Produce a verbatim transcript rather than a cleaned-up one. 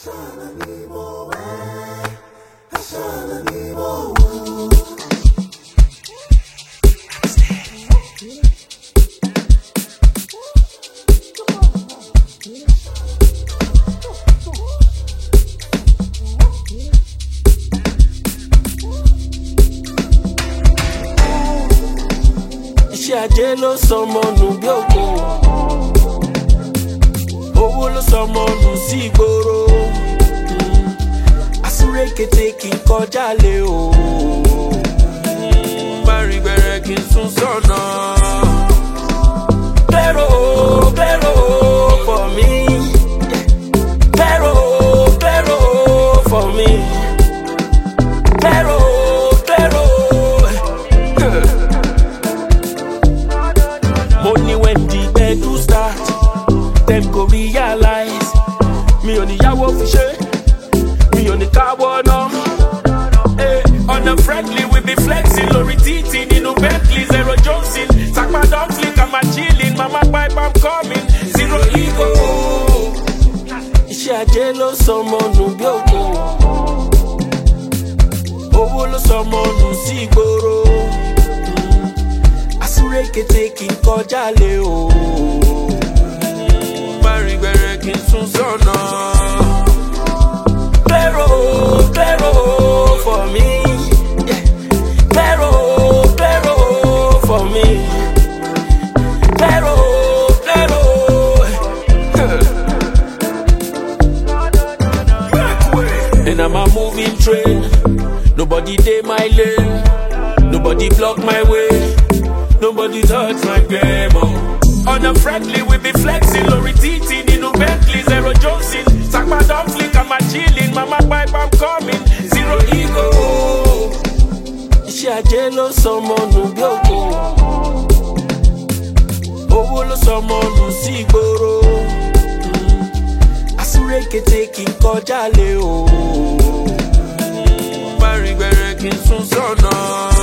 Ajé ló sọmọ nù bí òkú, owó ló sọmọ nù sí ìgboro, àsúré kété kì í kọjá lé o, má rìn gbẹrẹ kì í sún sọ́nà. Pero, pero for me, pero, pero for me, pero, pero. Money when the bed do start, them go realize me on the yawo fishe, me on the carbon no. Hey, on the friendly we be flexing, Lori Titi, Nino Bentley, Zero Johnson, Sakma dog flick, I'm a chilling, Mama pipe I'm coming, zero ego. Iṣẹ́ ajé ló sọmọ nù bí òkú, owó ló sọmọ nù sí ìgboro. Kété kì í kọjá lé o, má rìn gbẹrẹ kì í sún sọ́nà. Pero, pero for me, yeah. Pero, pero for me, pero, pero. And I'm a moving train, nobody dey my lane, nobody block my way. Nobody touch my game, oh. On the friendly, we be flexing. Lori Titi, Nino Bentley, Zero Johnson, Sakma dog flick, I'm a chilling. Mama pipe, I'm coming. Zero ego. Iṣẹ́ ajé ló sọmọ nù bí òkú, owó ló sọmọ nù sí ìgboro. Àsúré kété kì í kọjá lé o, má rìn gbẹrẹ kì í sún sọ́nà.